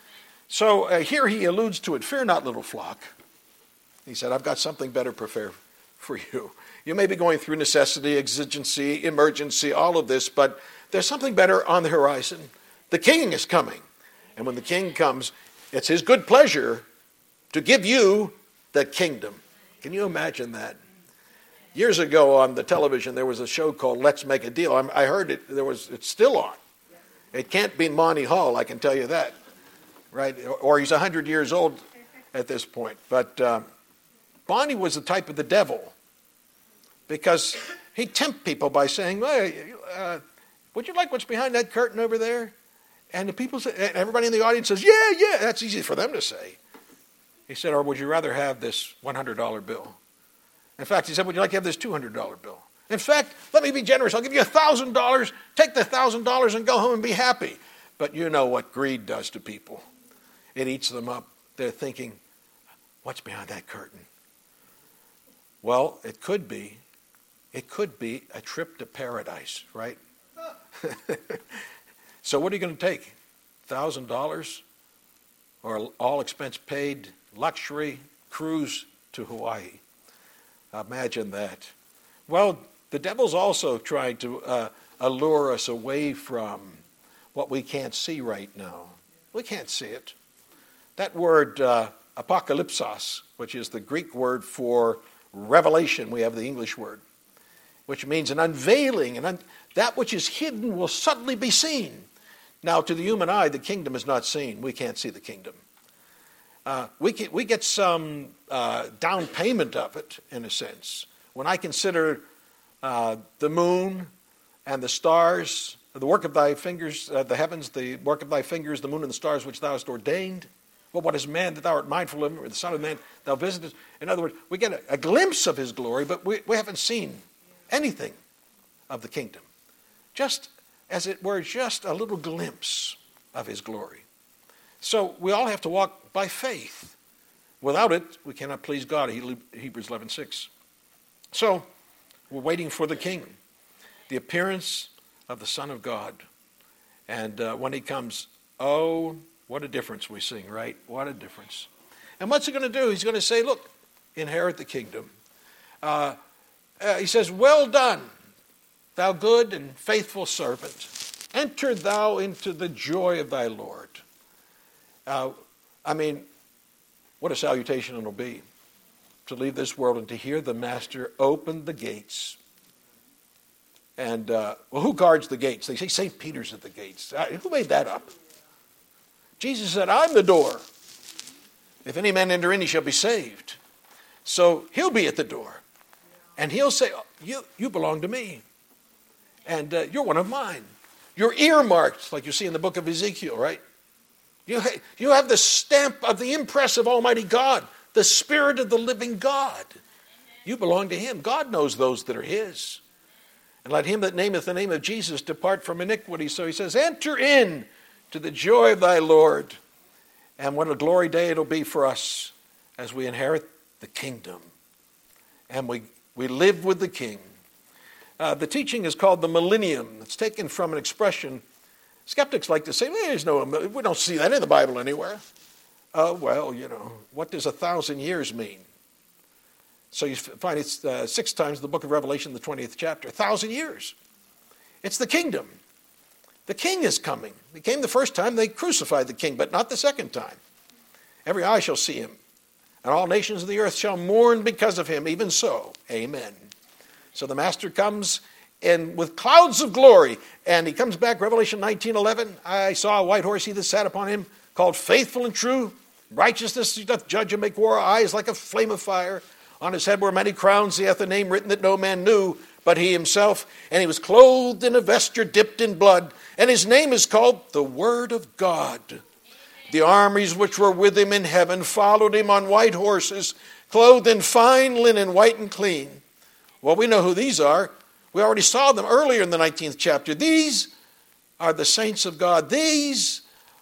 So here he alludes to it, fear not, little flock. He said, I've got something better prepared for you. You may be going through necessity, exigency, emergency, all of this, but there's something better on the horizon. The king is coming. And when the king comes, it's his good pleasure to give you the kingdom. Can you imagine that? Years ago on the television, there was a show called Let's Make a Deal. I heard it. It's still on. It can't be Monty Hall, I can tell you that. Right? Or he's 100 years old at this point. But Bonnie was the type of the devil because he'd tempt people by saying, hey, would you like what's behind that curtain over there? And the people say, everybody in the audience says, yeah, that's easy for them to say. He said, or would you rather have this $100 bill? In fact, he said, would you like to have this $200 bill? In fact, let me be generous. I'll give you $1,000. Take the $1,000 and go home and be happy. But you know what greed does to people. It eats them up. They're thinking, what's behind that curtain? Well, it could be a trip to paradise, right? So what are you going to take? $1,000 or all expense paid luxury cruise to Hawaii? Imagine that. Well, the devil's also trying to allure us away from what we can't see right now. We can't see it. That word apocalypsos, which is the Greek word for revelation, we have the English word, which means an unveiling, and that which is hidden will suddenly be seen. Now, to the human eye, the kingdom is not seen. We can't see the kingdom. We get some down payment of it, in a sense. When I consider the moon and the stars, the work of thy fingers, the heavens, the work of thy fingers, the moon and the stars which thou hast ordained, Well, what is man that thou art mindful of him, or the son of man thou visitest? In other words, we get a glimpse of his glory, but we haven't seen anything of the kingdom. Just, as it were, just a little glimpse of his glory. So we all have to walk by faith. Without it, we cannot please God, Hebrews 11:6. So we're waiting for the king, the appearance of the Son of God. And when he comes, oh, what a difference we sing, right? What a difference. And what's he going to do? He's going to say, look, inherit the kingdom. He says, well done, thou good and faithful servant. Enter thou into the joy of thy Lord. What a salutation it'll be to leave this world and to hear the Master open the gates. And, who guards the gates? They say St. Peter's at the gates. Who made that up? Jesus said, I'm the door. If any man enter in, he shall be saved. So he'll be at the door. And he'll say, you belong to me. And you're one of mine. You're earmarked, like you see in the book of Ezekiel, right? You have the stamp of the impress of Almighty God, the Spirit of the living God. You belong to him. God knows those that are his. And let him that nameth the name of Jesus depart from iniquity. So he says, enter in to the joy of thy Lord. And what a glory day it'll be for us as we inherit the kingdom. And we live with the king. The teaching is called the millennium. It's taken from an expression. Skeptics like to say, we don't see that in the Bible anywhere. What does 1,000 years mean? So you find it's 6 times in the book of Revelation, the 20th chapter. 1,000 years. It's the kingdom. The king is coming. He came the first time, they crucified the king, but not the second time. Every eye shall see him, and all nations of the earth shall mourn because of him. Even so, amen. So the Master comes and with clouds of glory, and he comes back, Revelation 19:11. I saw a white horse, he that sat upon him, called Faithful and True. Righteousness he doth judge and make war, eyes like a flame of fire. On his head were many crowns, he hath a name written that no man knew, but he himself. And he was clothed in a vesture dipped in blood, and his name is called the Word of God. The armies which were with him in heaven followed him on white horses, clothed in fine linen, white and clean. Well, we know who these are. We already saw them earlier in the 19th chapter. These are the saints of God. These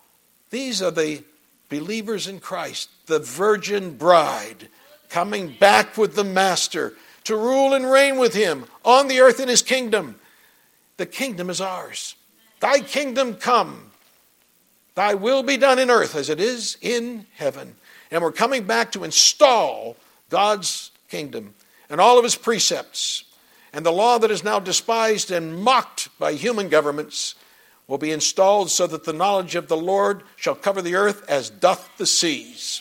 are the believers in Christ, the virgin bride, coming back with the Master to rule and reign with him on the earth in his kingdom. The kingdom is ours. Thy kingdom come. Thy will be done in earth as it is in heaven. And we're coming back to install God's kingdom and all of his precepts. And the law that is now despised and mocked by human governments will be installed so that the knowledge of the Lord shall cover the earth as doth the seas.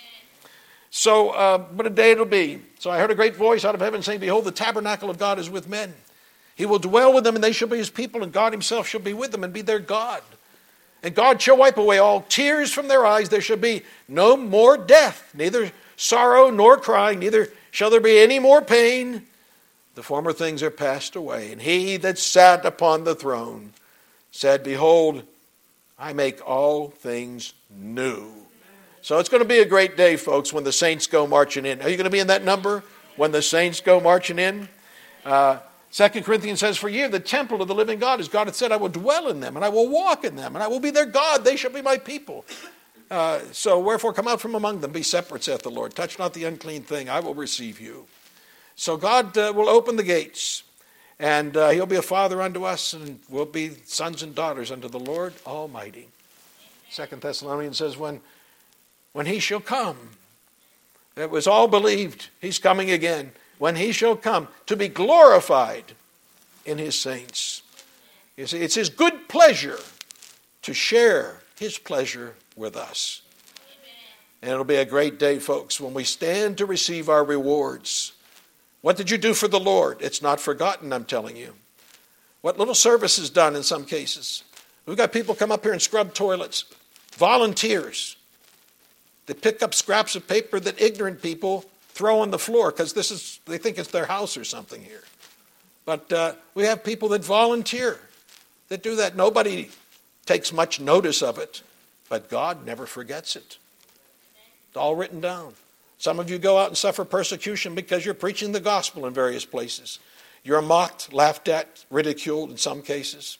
So what a day it'll be. So I heard a great voice out of heaven saying, behold, the tabernacle of God is with men. He will dwell with them, and they shall be his people, and God himself shall be with them and be their God. And God shall wipe away all tears from their eyes. There shall be no more death, neither sorrow nor crying, neither shall there be any more pain. The former things are passed away. And he that sat upon the throne said, behold, I make all things new. So it's going to be a great day, folks, when the saints go marching in. Are you going to be in that number when the saints go marching in? 2 Corinthians says, for ye are the temple of the living God. As God hath said, I will dwell in them, and I will walk in them, and I will be their God. They shall be my people. So wherefore come out from among them, be separate, saith the Lord. Touch not the unclean thing, I will receive you. So God will open the gates, and he'll be a father unto us, and we'll be sons and daughters unto the Lord Almighty. 2 Thessalonians says, when he shall come, it was all believed, he's coming again. When he shall come to be glorified in his saints. You see, it's his good pleasure to share his pleasure with us. And it'll be a great day, folks, when we stand to receive our rewards. What did you do for the Lord? It's not forgotten, I'm telling you. What little service is done in some cases. We've got people come up here and scrub toilets. Volunteers. They pick up scraps of paper that ignorant people throw on the floor because they think it's their house or something here. But we have people that volunteer that do that. Nobody takes much notice of it, but God never forgets it. It's all written down. Some of you go out and suffer persecution because you're preaching the gospel in various places. You're mocked, laughed at, ridiculed in some cases.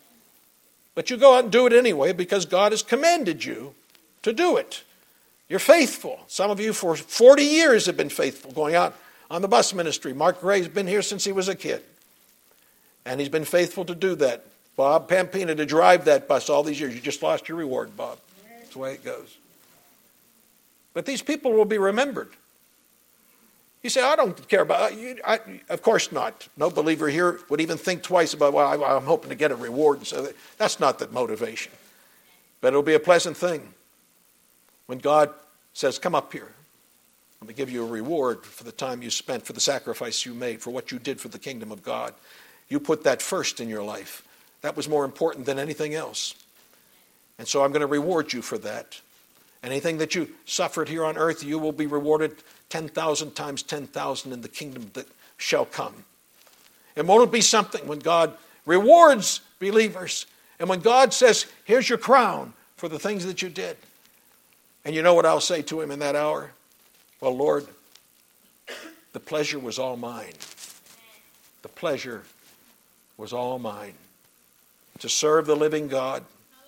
But you go out and do it anyway because God has commanded you to do it. You're faithful. Some of you for 40 years have been faithful going out on the bus ministry. Mark Gray's been here since he was a kid. And he's been faithful to do that. Bob Pampina to drive that bus all these years. You just lost your reward, Bob. That's the way it goes. But these people will be remembered. You say, I don't care about it. Of course not. No believer here would even think twice about, well, I'm hoping to get a reward. So that's not the motivation. But it'll be a pleasant thing when God says, come up here. Let me give you a reward for the time you spent, for the sacrifice you made, for what you did for the kingdom of God. You put that first in your life. That was more important than anything else. And so I'm going to reward you for that. Anything that you suffered here on earth, you will be rewarded 10,000 times 10,000 in the kingdom that shall come. And won't it be something when God rewards believers and when God says, here's your crown for the things that you did. And you know what I'll say to him in that hour? Well, Lord, the pleasure was all mine. The pleasure was all mine. To serve the living God,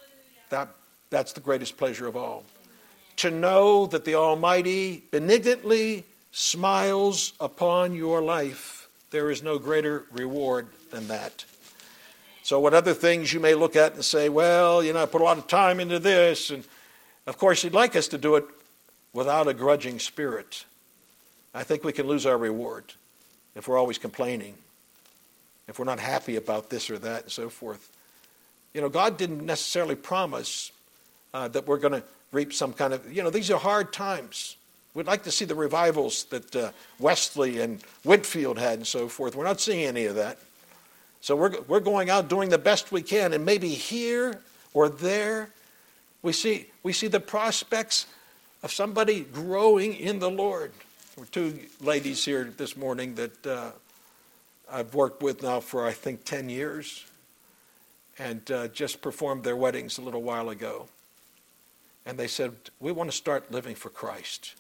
that's the greatest pleasure of all. To know that the Almighty benignantly smiles upon your life, there is no greater reward than that. So what other things you may look at and say, well, I put a lot of time into this. And of course, he'd like us to do it without a grudging spirit. I think we can lose our reward if we're always complaining, if we're not happy about this or that and so forth. God didn't necessarily promise that we're going to reap some kind of, these are hard times. We'd like to see the revivals that Wesley and Whitfield had and so forth. We're not seeing any of that. So we're going out doing the best we can, and maybe here or there we see the prospects of somebody growing in the Lord. There were two ladies here this morning that I've worked with now for, I think, 10 years, and just performed their weddings a little while ago. And they said, we want to start living for Christ.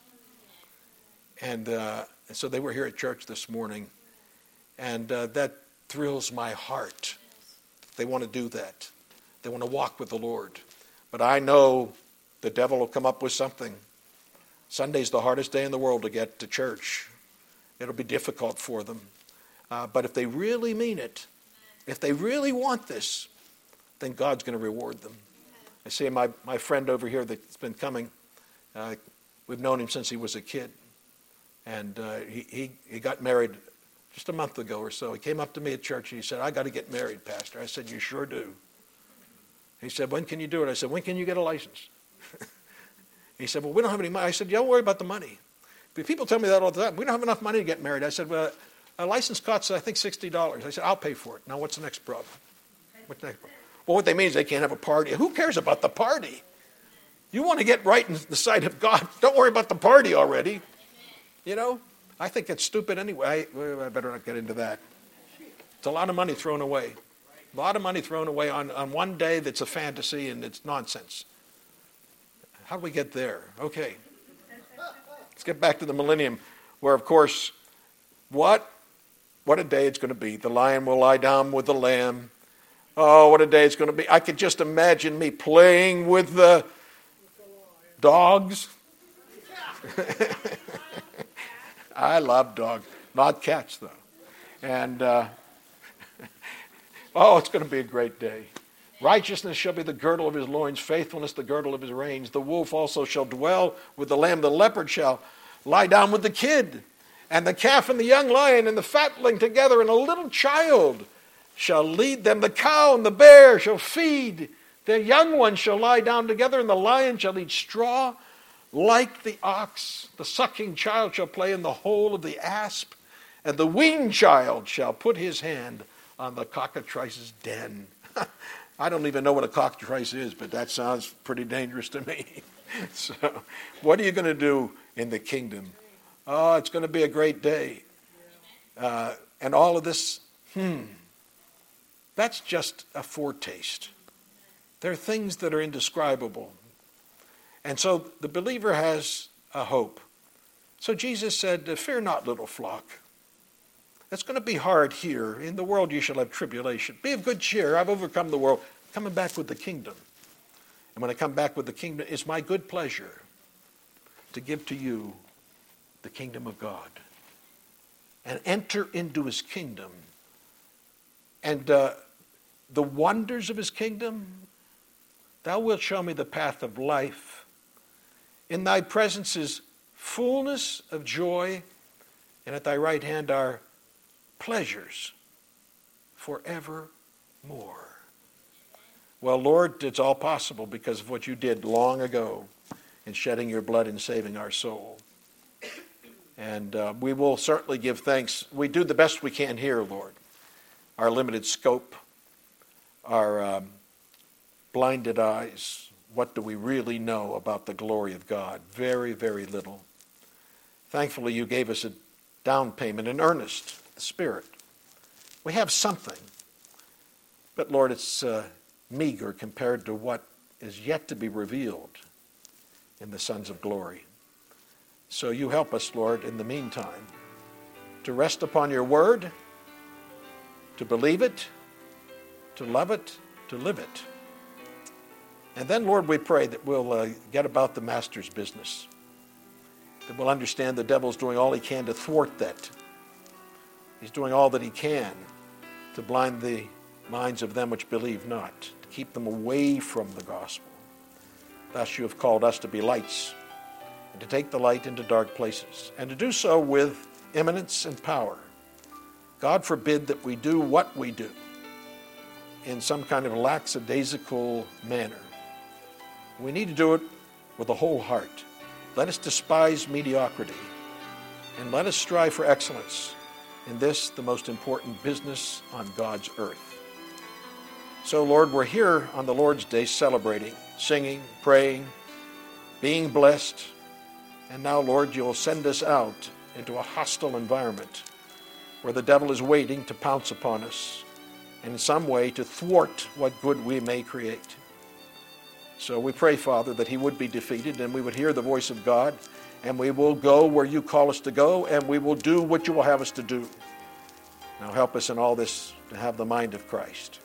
And so they were here at church this morning, and that thrills my heart. They want to do that. They want to walk with the Lord. But I know the devil will come up with something. Sunday's the hardest day in the world to get to church. It'll be difficult for them. But if they really mean it, if they really want this, then God's going to reward them. I see my friend over here that's been coming. We've known him since he was a kid. And he got married just a month ago or so. He came up to me at church and he said, I got to get married, Pastor. I said, you sure do. He said, when can you do it? I said, when can you get a license? He said, well, we don't have any money. I said, don't worry about the money. But people tell me that all the time. We don't have enough money to get married. I said, well, a license costs, I think, $60. I said, I'll pay for it. Now, what's the next problem? What's the next problem? Well, what they mean is they can't have a party. Who cares about the party? You want to get right in the sight of God. Don't worry about the party already. I think it's stupid anyway. I better not get into that. It's a lot of money thrown away. A lot of money thrown away on one day that's a fantasy and it's nonsense. How do we get there? Okay. Let's get back to the millennium where, of course, what a day it's going to be. The lion will lie down with the lamb. Oh, what a day it's going to be. I could just imagine me playing with the dogs. I love dogs. Not cats, though. And, it's going to be a great day. Righteousness shall be the girdle of his loins, faithfulness the girdle of his reins. The wolf also shall dwell with the lamb. The leopard shall lie down with the kid. And the calf and the young lion and the fatling together, and a little child shall lead them. The cow and the bear shall feed. Their young ones shall lie down together, and the lion shall eat straw like the ox. The sucking child shall play in the hole of the asp, and the weaned child shall put his hand on the cockatrice's den. I don't even know what a cockatrice is, but that sounds pretty dangerous to me. So, what are you going to do in the kingdom? Oh, it's going to be a great day. And all of this, that's just a foretaste. There are things that are indescribable. And so the believer has a hope. So Jesus said, fear not, little flock. It's going to be hard here. In the world you shall have tribulation. Be of good cheer. I've overcome the world. Coming back with the kingdom. And when I come back with the kingdom, it's my good pleasure to give to you the kingdom of God. And enter into his kingdom. And the wonders of his kingdom, thou wilt show me the path of life. In thy presence is fullness of joy, and at thy right hand are pleasures forevermore. Well, Lord, it's all possible because of what you did long ago in shedding your blood and saving our soul. And we will certainly give thanks. We do the best we can here, Lord. Our limited scope, our blinded eyes. What do we really know about the glory of God? Very, very little. Thankfully, you gave us a down payment, an earnest, the Spirit. We have something. But Lord, it's meager compared to what is yet to be revealed in the sons of glory. So you help us, Lord, in the meantime, to rest upon your word, to believe it, to love it, to live it. And then, Lord, we pray that we'll get about the Master's business, that we'll understand the devil's doing all he can to thwart that. He's doing all that he can to blind the minds of them which believe not, to keep them away from the gospel. Thus you have called us to be lights, and to take the light into dark places, and to do so with eminence and power. God forbid that we do what we do in some kind of lackadaisical manner. We need to do it with a whole heart. Let us despise mediocrity, and let us strive for excellence in this, the most important business on God's earth. So, Lord, we're here on the Lord's Day celebrating, singing, praying, being blessed. And now, Lord, you'll send us out into a hostile environment where the devil is waiting to pounce upon us and in some way to thwart what good we may create. So we pray, Father, that he would be defeated and we would hear the voice of God, and we will go where you call us to go, and we will do what you will have us to do. Now help us in all this to have the mind of Christ.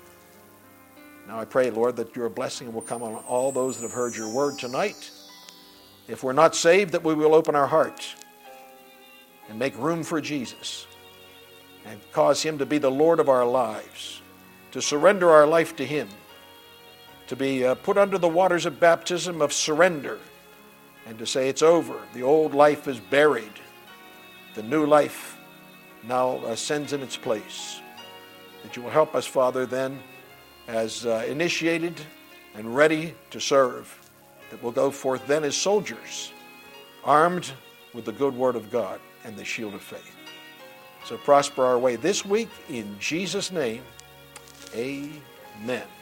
Now I pray, Lord, that your blessing will come on all those that have heard your word tonight. If we're not saved, that we will open our heart and make room for Jesus and cause him to be the Lord of our lives, to surrender our life to him, to be put under the waters of baptism of surrender, and to say it's over. The old life is buried. The new life now ascends in its place. That you will help us, Father, then, as initiated and ready to serve, that we'll go forth then as soldiers, armed with the good word of God and the shield of faith. So prosper our way this week in Jesus' name. Amen.